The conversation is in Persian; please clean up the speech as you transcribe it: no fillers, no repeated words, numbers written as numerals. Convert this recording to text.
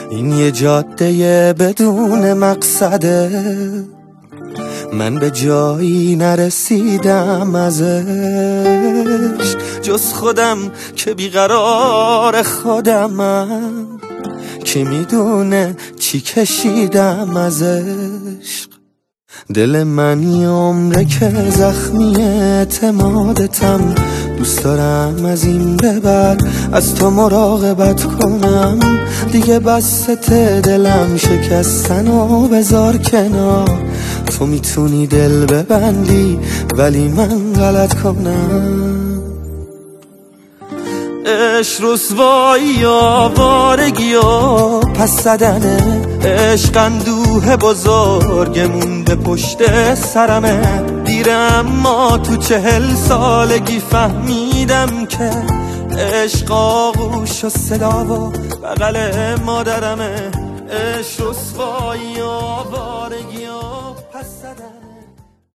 این یه جاده بدون مقصده، من به جایی نرسیدم ازش، جز خودم که بیقرار خودمم، کی میدونه چی کشیدم ازش. دل من یه عمره که زخمی اعتمادتم، دوست دارم از این به بعد از تو مراقبت کنم. دیگه بسته دلم شکستن و بذار کنار، تو میتونی دل ببندی ولی من غلط کنم. عشق رسوایی آوارگی و پس زدنه، عشق اندوه بزرگ مونده پشت سرمه. دیره اما تو 40 سالگی فهمیدم که عشق آغوش و صدا و بغل مادرمه. عشق رسوایی آوارگی و پس زدنه.